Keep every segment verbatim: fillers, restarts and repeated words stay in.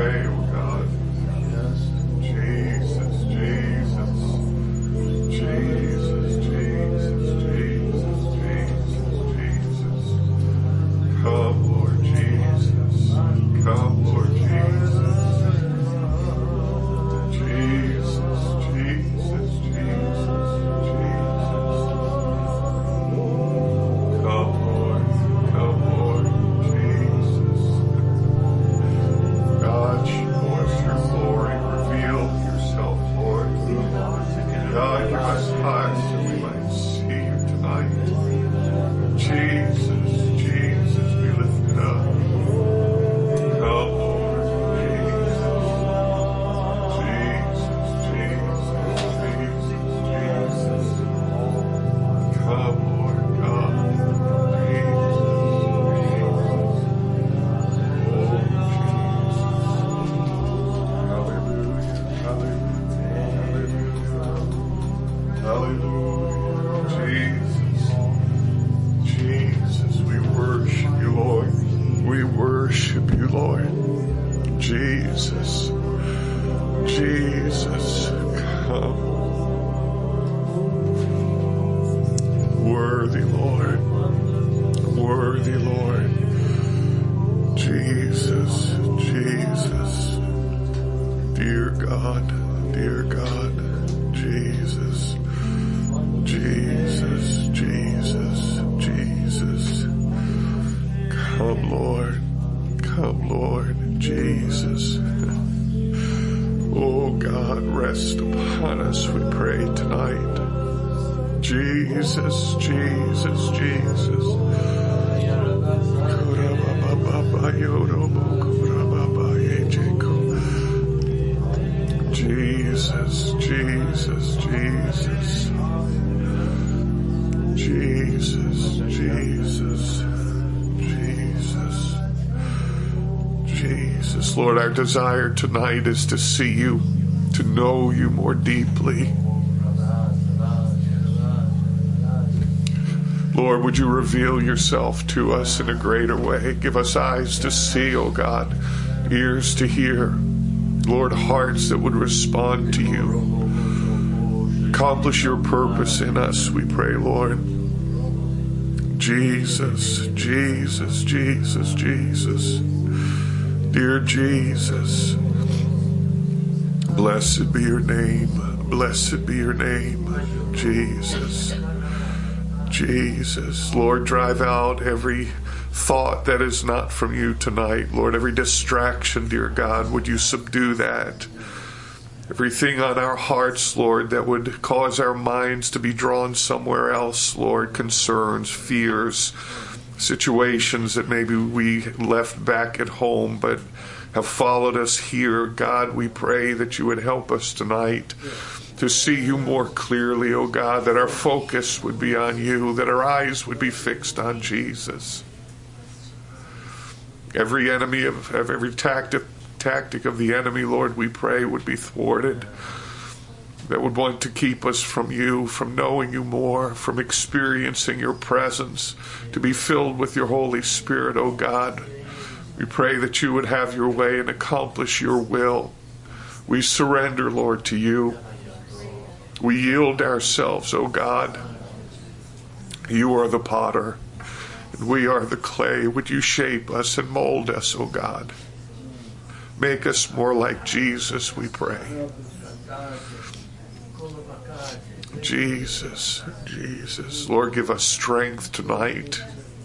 way, oh God. Jesus, Jesus. Jesus, Jesus, Jesus, Jesus, Jesus. Come, Lord Jesus. Come, Lord Jesus. Jesus, Jesus, Jesus, Jesus. Come, Lord. Come, Lord. Jesus. God, show us your glory. Reveal yourself, Lord. God, give us eyes that we might see you tonight. Jesus, Jesus, be lifted up. Come, Lord. Jesus. Jesus, Jesus, Jesus, Jesus. Come, Lord God. Jesus, Jesus. Oh, Jesus. Hallelujah, hallelujah, hallelujah. Jesus, Jesus, we worship you, Lord. We worship you, Lord. Jesus, Jesus, come. Worthy, Lord. Worthy, Lord. Jesus, Jesus. Dear God, dear God. Jesus, Jesus, Jesus, Jesus. Come, Lord. Come, Lord. Jesus. Oh God, rest upon us, we pray tonight. Jesus, Jesus, Jesus. Jesus, Jesus, Jesus. Jesus, Jesus, Jesus. Jesus. Lord, our desire tonight is to see you, to know you more deeply. Lord, would you reveal yourself to us in a greater way? Give us eyes to see, oh God, ears to hear. Lord, hearts that would respond to you. Accomplish your purpose in us, we pray, Lord. Jesus, Jesus, Jesus, Jesus. Dear Jesus, blessed be your name. Blessed be your name, Jesus. Jesus. Lord, drive out every thought that is not from you tonight. Lord, every distraction, dear God, would you subdue that? Everything on our hearts, Lord, that would cause our minds to be drawn somewhere else, Lord, concerns, fears, situations that maybe we left back at home but have followed us here. God, we pray that you would help us tonight to see you more clearly, oh God, that our focus would be on you, that our eyes would be fixed on Jesus. Every enemy of, of every tactic, tactic of the enemy, Lord, we pray would be thwarted, that would want to keep us from you, from knowing you more, from experiencing your presence, to be filled with your Holy Spirit, oh God. We pray that you would have your way and accomplish your will. We surrender, Lord, to you. We yield ourselves, oh God. You are the potter, and we are the clay. Would you shape us and mold us, oh God? Make us more like Jesus, we pray. Jesus, Jesus. Lord, give us strength tonight.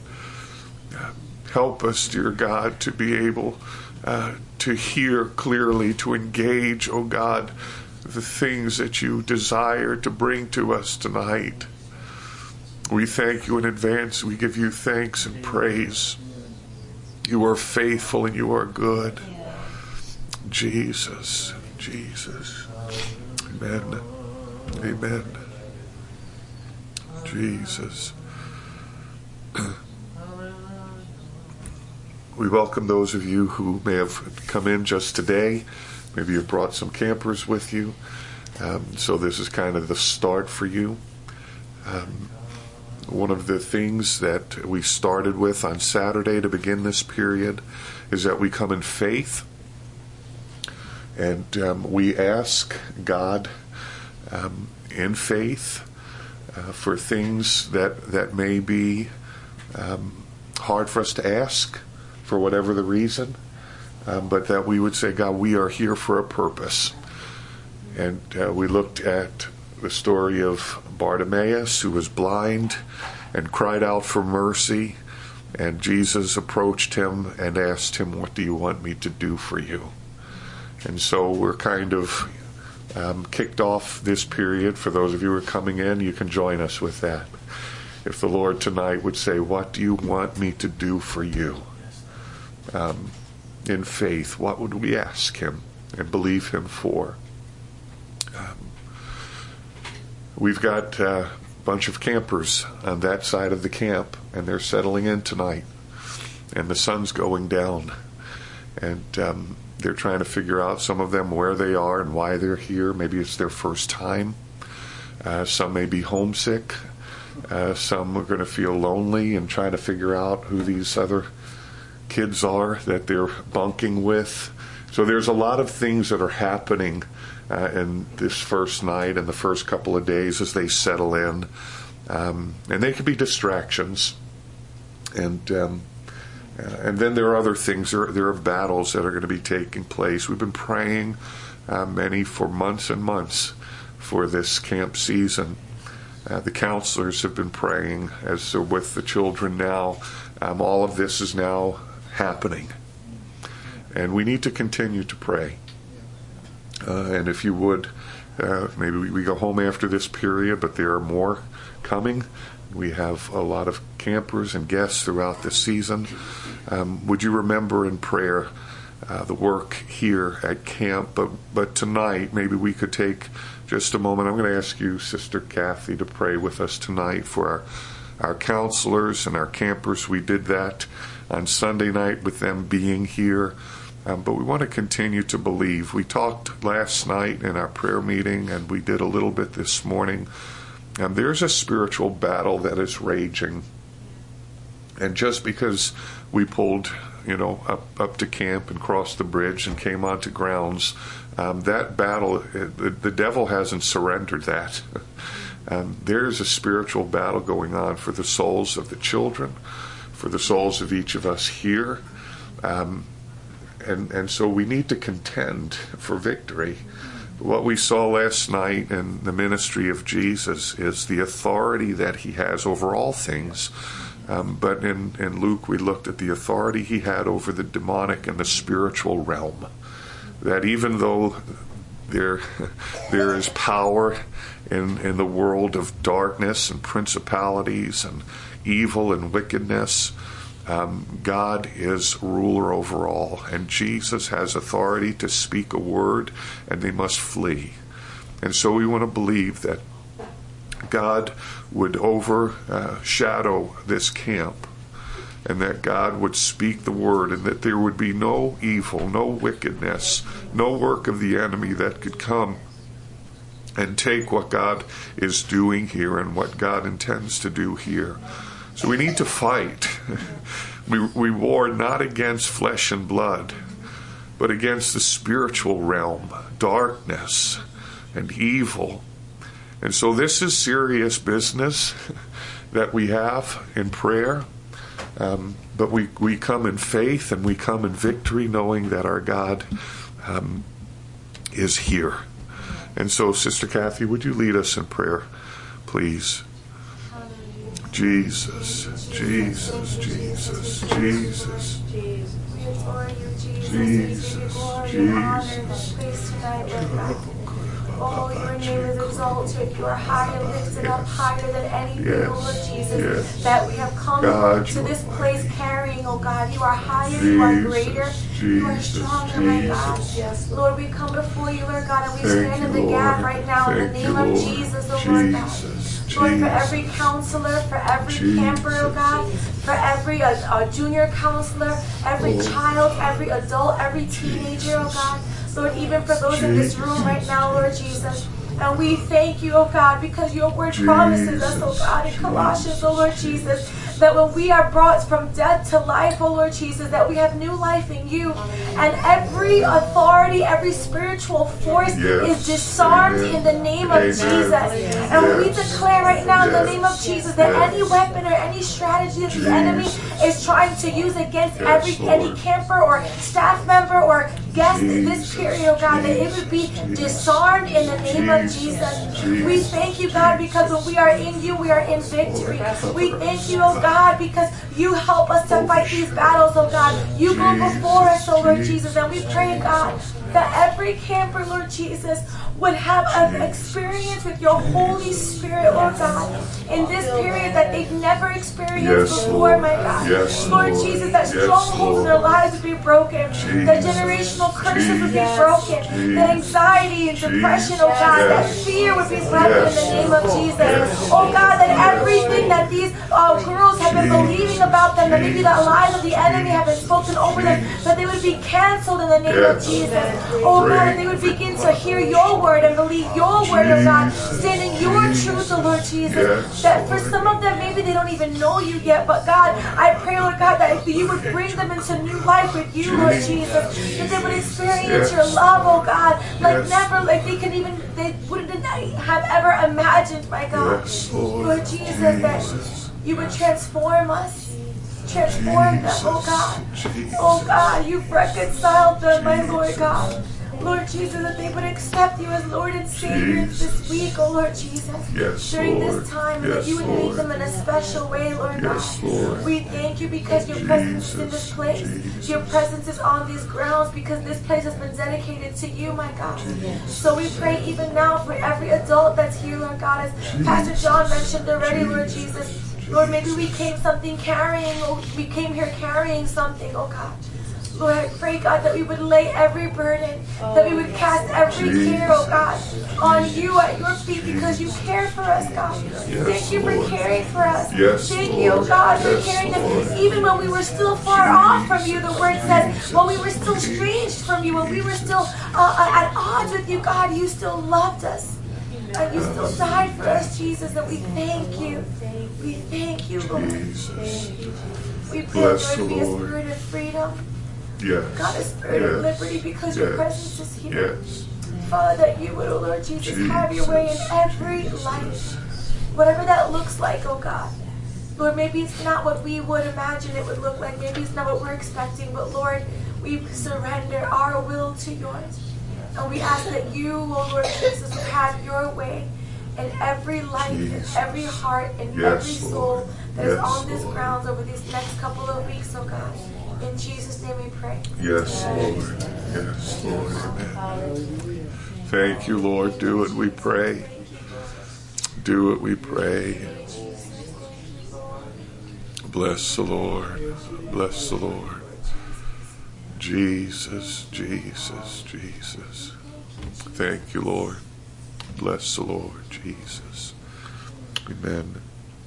Help us, dear God, to be able uh, to hear clearly, to engage, oh God, the things that you desire to bring to us tonight. We thank you in advance. We give you thanks and praise. You are faithful and you are good. Jesus, Jesus. Amen. Amen. Jesus. We welcome those of you who may have come in just today. Maybe you've brought some campers with you. Um, so this is kind of the start for you. Um, one of the things that we started with on Saturday to begin this period is that we come in faith. And um, we ask God um, in faith uh, for things that, that may be um, hard for us to ask for whatever the reason, um, but that we would say, God, we are here for a purpose. And uh, we looked at the story of Bartimaeus, who was blind and cried out for mercy, and Jesus approached him and asked him, what do you want me to do for you? And so we're kind of um, kicked off this period. For those of you who are coming in, you can join us with that. If the Lord tonight would say, what do you want me to do for you? Um, in faith, what would we ask him and believe him for? Um, we've got uh, a bunch of campers on that side of the camp, and they're settling in tonight. And the sun's going down. And um, they're trying to figure out, some of them, where they are and why they're here. Maybe it's their first time. Uh, some may be homesick. Uh, some are going to feel lonely and trying to figure out who these other kids are that they're bunking with. So there's a lot of things that are happening uh, in this first night and the first couple of days as they settle in. Um, and they can be distractions. And um, uh, and then there are other things. There, there are battles that are going to be taking place. We've been praying, uh, many, for months and months for this camp season. Uh, the counselors have been praying as they're with the children now. Um, all of this is now happening. And we need to continue to pray. Uh, and if you would, uh, maybe we, we go home after this period, but there are more coming. We have a lot of campers and guests throughout this season. Um, would you remember in prayer uh, the work here at camp? But, but tonight, maybe we could take just a moment. I'm going to ask you, Sister Kathy, to pray with us tonight for our, our counselors and our campers. We did that on Sunday night with them being here. Um, but we want to continue to believe. We talked last night in our prayer meeting, and we did a little bit this morning. And there's a spiritual battle that is raging. And just because we pulled, you know, up, up to camp and crossed the bridge and came onto grounds, um, that battle, the, the devil hasn't surrendered that. Um, there's a spiritual battle going on for the souls of the children, for the souls of each of us here. Um, and, and so we need to contend for victory. What we saw last night in the ministry of Jesus is the authority that he has over all things. Um, but in, in Luke, we looked at the authority he had over the demonic and the spiritual realm. That even though there, there is power in, in the world of darkness and principalities and evil and wickedness, um, God is ruler over all. And Jesus has authority to speak a word, and they must flee. And so we want to believe that God would overshadow this camp, and that God would speak the word, and that there would be no evil, no wickedness, no work of the enemy that could come and take what God is doing here and what God intends to do here. So we need to fight. We, we war not against flesh and blood, but against the spiritual realm, darkness and evil. And so this is serious business that we have in prayer. Um, but we, we come in faith and we come in victory, knowing that our God um, is here. And so, Sister Kathy, would you lead us in prayer, please? Jesus, Jesus, Jesus, Jesus, Jesus, Jesus. Oh, your name is exalted. You are high and lifted up, higher than anything, yes. Lord Jesus, yes. That we have come God, to this place carrying, oh God. You are higher, Jesus, you are greater, Jesus, you are stronger, Jesus. My God. Yes. Lord, we come before you, Lord God, and we Thank stand in the Lord. Gap right now Thank in the name you, of Jesus, oh Jesus. Lord God. Lord, for every counselor, for every Jesus. Camper, oh God, for every uh, uh, junior counselor, every oh. child, every adult, every teenager, oh God. Lord, even for those Jesus. In this room right now, Lord Jesus. And we thank you, oh God, because your word Jesus. Promises us, oh God, in Colossians, oh Lord Jesus, that when we are brought from death to life, oh Lord Jesus, that we have new life in you. And every authority, every spiritual force yes. is disarmed Amen. In the name Amen. Of Jesus. And yes. we declare right now yes. in the name of Jesus that yes. any weapon or any strategy that Jesus. The enemy is trying to use against yes, every Lord. Any camper or staff member or guest Jesus. In this period, oh God, that it would be disarmed in the name Jesus. Of Jesus. Jesus. We thank you, God, because when we are in you, we are in victory. We thank you, oh God, because you help us to fight these battles, oh God. You go before us, oh Lord Jesus, and we pray, God, that every camper, Lord Jesus, would have an experience with your Holy Spirit, Lord God, in this period that they've never experienced yes, before, Lord. My God. Yes, Lord, Lord Jesus, that yes, strongholds Lord. In their lives would be broken, Jesus. That generational curses Jesus. Would be broken, Jesus. That anxiety and depression, oh God, yes. that fear would be broken yes. in the name of Jesus. Yes. Oh God, that everything that these uh, girls have been believing about them, that maybe the lies of the enemy have been spoken over them, that they would be canceled in the name yes. of Jesus. Oh God, and they would begin to hear your word and believe your word, oh God, stand in your truth, oh Lord Jesus. Yes, that for some of them, maybe they don't even know you yet, but God, I pray, Lord God, that you would bring them into new life with you, Lord Jesus, that they would experience yes. your love, oh God, like yes. never, like they can even, they wouldn't have ever imagined, my God. Yes, Lord. Lord Jesus, Jesus, that you would transform us. Transform Jesus, them, oh God. Jesus, oh God, you've reconciled them, my Lord God. Lord Jesus, that they would accept you as Lord and Savior Jesus. This week, oh Lord Jesus. Yes, during Lord. This time, yes, that you would Lord. Meet them in a special way, Lord yes, God. Lord. We thank you because your Jesus, presence is in this place. Jesus. Your presence is on these grounds because this place has been dedicated to you, my God. Jesus. So we pray even now for every adult that's here, Lord God, as Jesus. Pastor John mentioned already, Jesus. Lord Jesus. Lord, maybe we came something carrying, or we came here carrying something, oh God. Lord, I pray, God, that we would lay every burden, oh, that we would cast every Jesus. Care, oh God, on you at your feet because you care for us, God. Yes, Thank you for Lord. Caring for us. Yes, Thank Lord. you, oh God, yes, for caring Lord. us. Even when we were still far Jesus. Off from you, the word says, when we were still estranged from you, when we were still uh, at odds with you, God, you still loved us. And you still died for us, Jesus, and we thank you. We thank you, Lord. Jesus. We pray, Lord, to be a spirit of freedom. Yes. God, a spirit yes. of liberty because yes. your presence is here. Yes. Father, that you would, oh Lord Jesus, Jesus, have your way in every life. Whatever that looks like, oh God. Lord, maybe it's not what we would imagine it would look like. Maybe it's not what we're expecting. But Lord, we surrender our will to yours. And we ask that you, oh Lord Jesus, would have your way in every life, Jesus. In every heart, in yes, every soul Lord. That yes, is on this Lord. Grounds over these next couple of weeks, oh God. In Jesus' name we pray. Yes, Lord. Yes, Lord. Amen. Thank you, Lord. Do it, we pray. Do it, we pray. Bless the Lord. Bless the Lord. Jesus, Jesus, Jesus. Thank you, Lord. Bless the Lord, Jesus. Amen.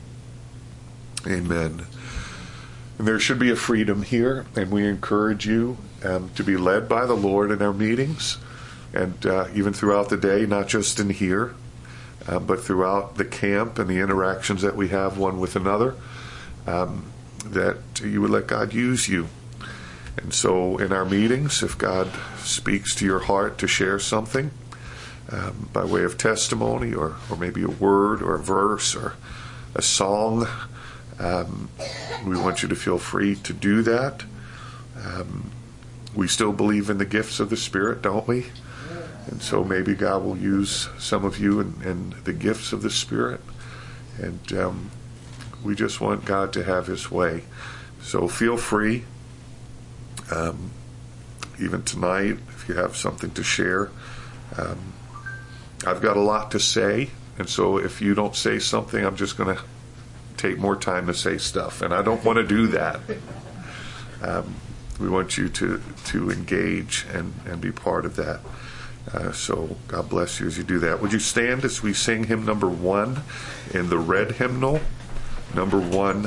Amen. And there should be a freedom here, and we encourage you um, to be led by the Lord in our meetings, and uh, even throughout the day, not just in here, uh, but throughout the camp and the interactions that we have one with another, um, that you would let God use you. And so in our meetings, if God speaks to your heart to share something um, by way of testimony or, or maybe a word or a verse or a song, um, we want you to feel free to do that. Um, we still believe in the gifts of the Spirit, don't we? And so maybe God will use some of you in, in the gifts of the Spirit. And um, we just want God to have his way. So feel free. Um, even tonight, if you have something to share. Um, I've got a lot to say, and so if you don't say something, I'm just going to take more time to say stuff, and I don't want to do that. Um, we want you to, to engage and, and be part of that. Uh, so God bless you as you do that. Would you stand as we sing hymn number one in the red hymnal? Number one.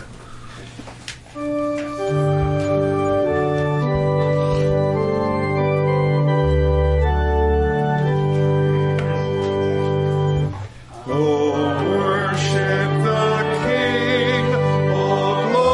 Oh, worship the King of glory.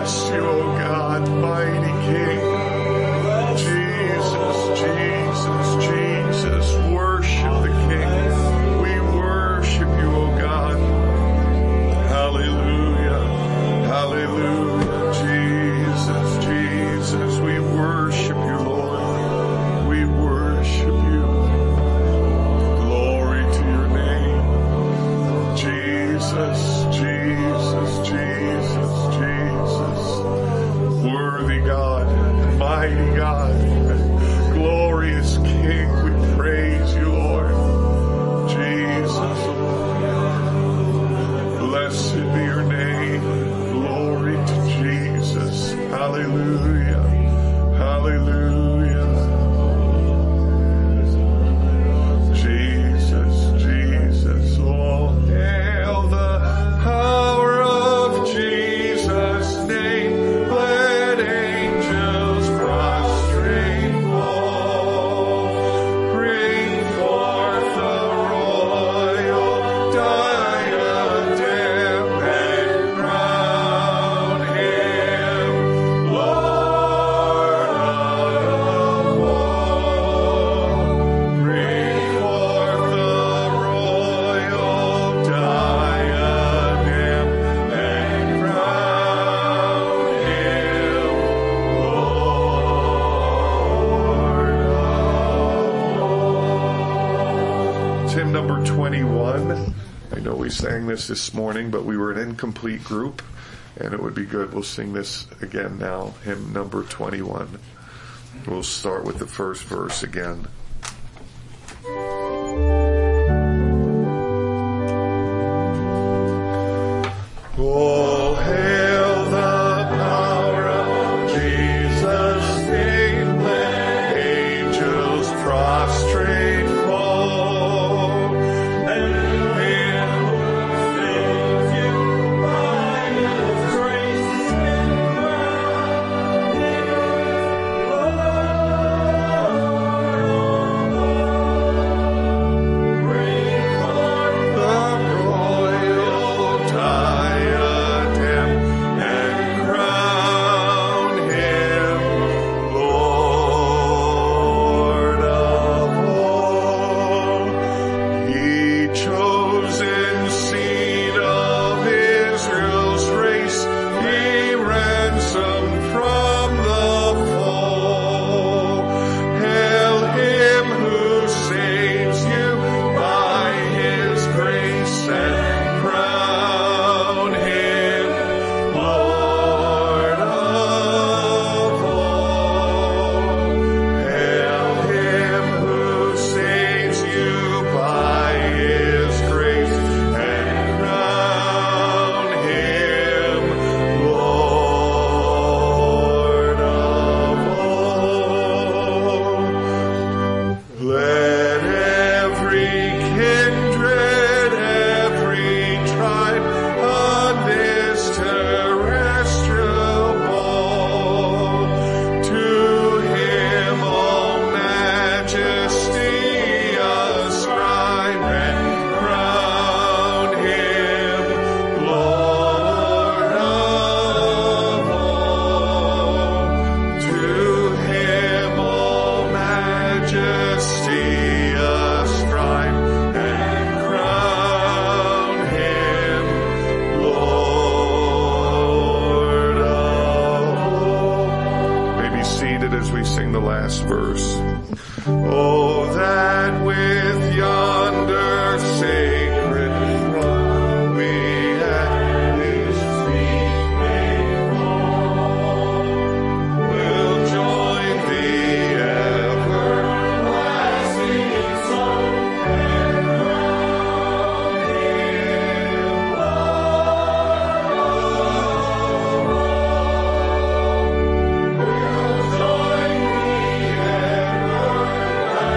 bless you, O God, mighty King. Jesus, Jesus, Jesus. Worship the King. We worship you, O God. Hallelujah. Hallelujah. Jesus, Jesus. We worship you, Lord. We worship you. Glory to your name. Jesus, Jesus, Jesus, Jesus. Worthy God, mighty God, glorious King, we praise you, Lord. Jesus, blessed be your name. Glory to Jesus. Hallelujah. Hallelujah. Jesus, Jesus. Oh, hail the power of Jesus' name. Let angels prostrate fall. Bring forth the royal diadem and crown him Lord of all. Bring forth the royal diadem and crown him Lord. It's hymn number twenty-one. I know we sang this this morning, but we were an incomplete group, and it would be good. We'll sing this again now, hymn number twenty-one. We'll start with the first verse again. Oh, hail the power of Jesus' name, let angels prostrate fall, and him who saves you by his grace and crown him Lord. Bring forth the royal diadem and crown him Lord of all. Ye chosen seed of Israel's race, ye ransomed from the fall. Hail him who saves you by his grace and crown him Lord of all. Hail him who saves you by his grace and crown him Lord of all. Let every kindred, every tribe on this terrestrial ball, to him all majesty ascribe and crown him Lord of all. To him all majesty ascribe and crown him Lord of all. May be seated as we sing the last verse. Oh, that with yonder sacred throng we at his feet may fall, we'll join the everlasting song and crown him Lord of all. We'll join the everlasting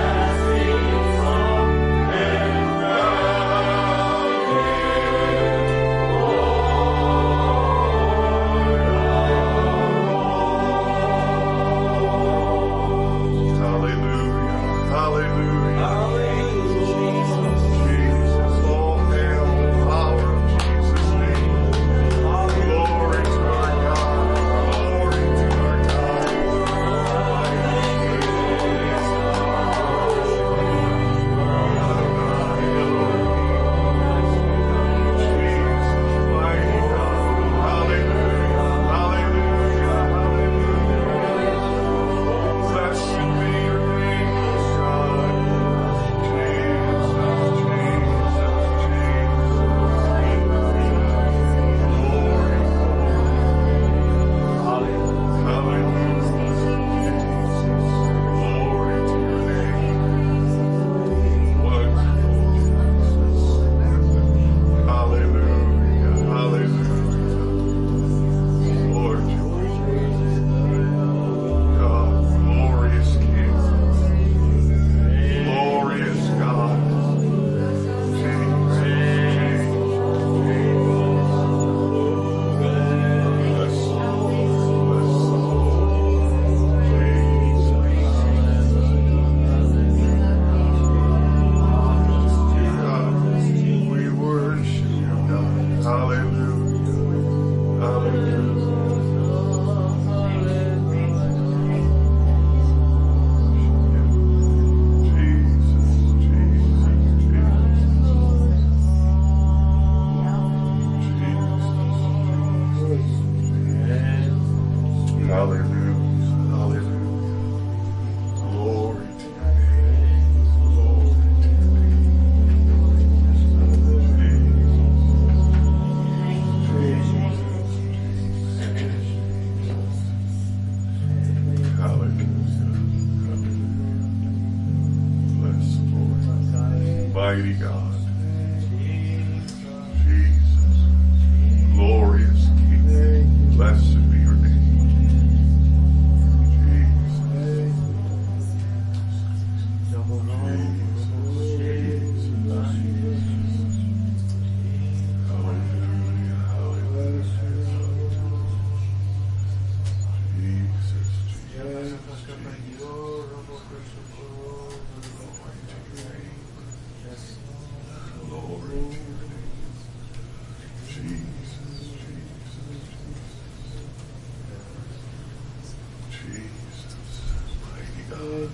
Hallelujah. Hallelujah. Mighty God, Jesus, glorious King, blessed be your name, Jesus, Jesus, hallelujah, hallelujah, Jesus, Jesus, Glory to your name. Jesus, Jesus, Jesus, mighty God.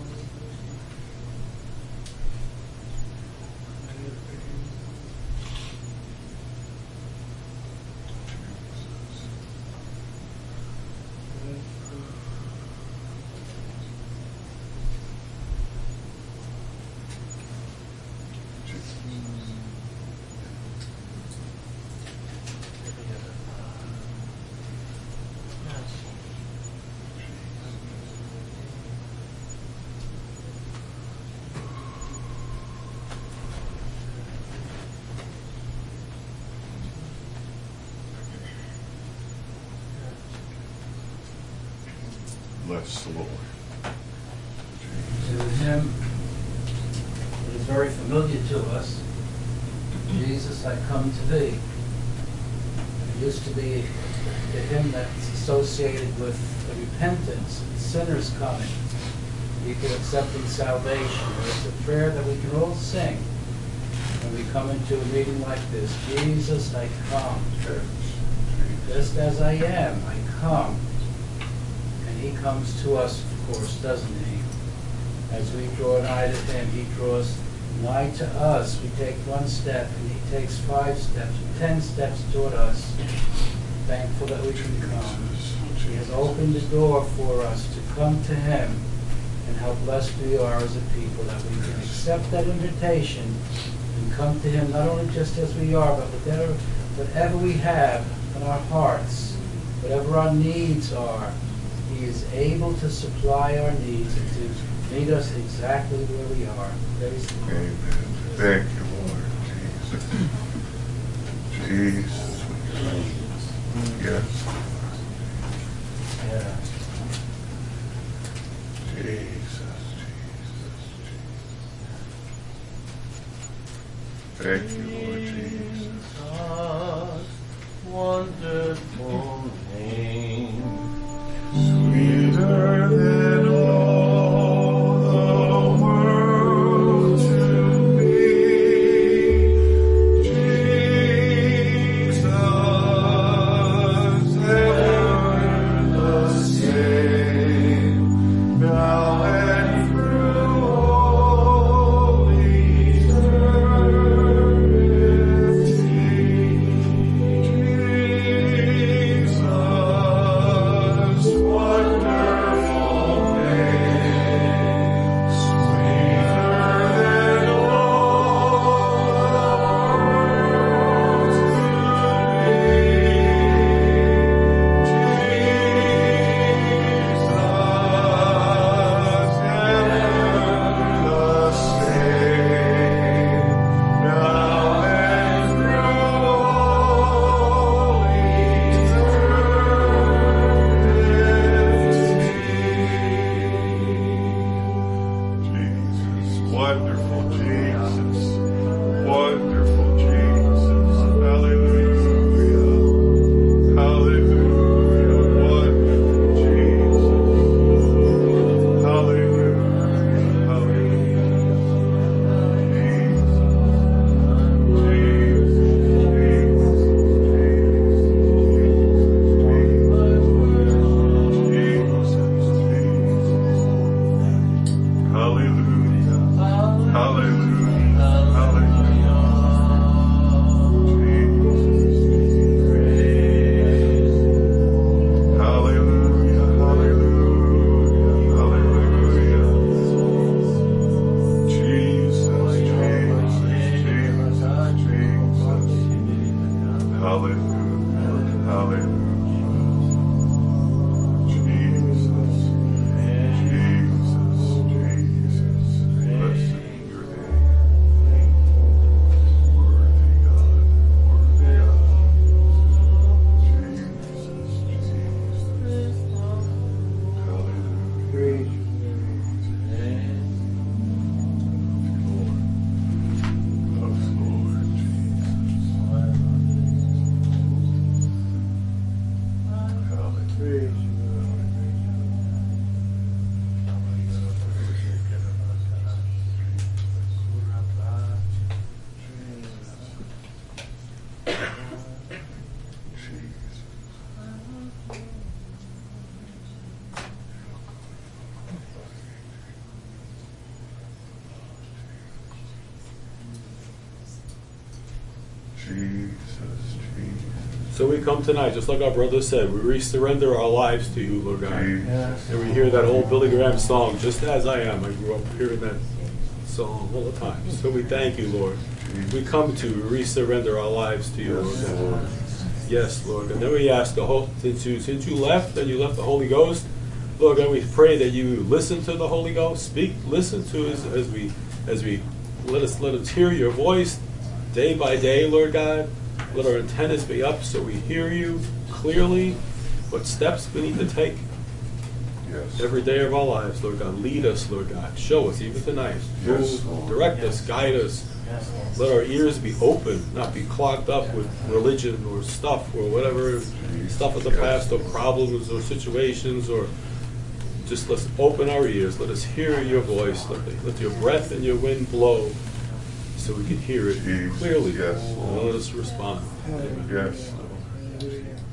Bless the Lord. To him, it is very familiar to us. Jesus, I come to thee. It used to be to him that's associated with repentance and sinners coming, people accepting salvation. It's a prayer that we can all sing when we come into a meeting like this. Jesus, I come. Just as I am, I come. He comes to us, of course, doesn't he? As we draw nigh to him, he draws nigh to us. We take one step, and he takes five steps, ten steps toward us. Thankful that we can come. He has opened the door for us to come to him, and how blessed we are as a people that we can accept that invitation and come to him not only just as we are, but whatever, whatever we have in our hearts, whatever our needs are. He is able to supply our needs and to meet us exactly where we are. Praise the Lord. Amen. Thank you, Lord. Jesus. Jesus. Yes. Yeah. Jesus. Jesus. Thank you, Lord Jesus. Wonderful name. Sweeter than all the world to me, Jesus, Hallelujah. Hallelujah. Jesus. Jesus. Jesus. Blessed be your name. Worthy God. Worthy God. Jesus. Jesus. Hallelujah. So we come tonight, just like our brother said, we re-surrender our lives to you, Lord God. Jesus. And we hear that old Billy Graham song, Just As I Am. I grew up hearing that song all the time. So we thank you, Lord. We come to re-surrender our lives to you, Lord God. Yes, Lord. And then we ask the whole, since you, since you left and you left the Holy Ghost, Lord God, we pray that you listen to the Holy Ghost, speak, listen to us as we, as we let us let us hear your voice day by day, Lord God. Let our antennas be up so we hear you clearly. What steps we need to take Yes. every day of our lives, Lord God. Lead us, Lord God. Show us, even tonight. Yes, Move, Lord. direct us, guide us. Yes, yes. Let our ears be open, not be clogged up with religion or stuff or whatever, stuff of the past or problems or situations, or just let's open our ears. Let us hear your voice. Let, the, let your breath and your wind blow so we can hear it Jesus, clearly. yes, And Lord. let us respond. Yes.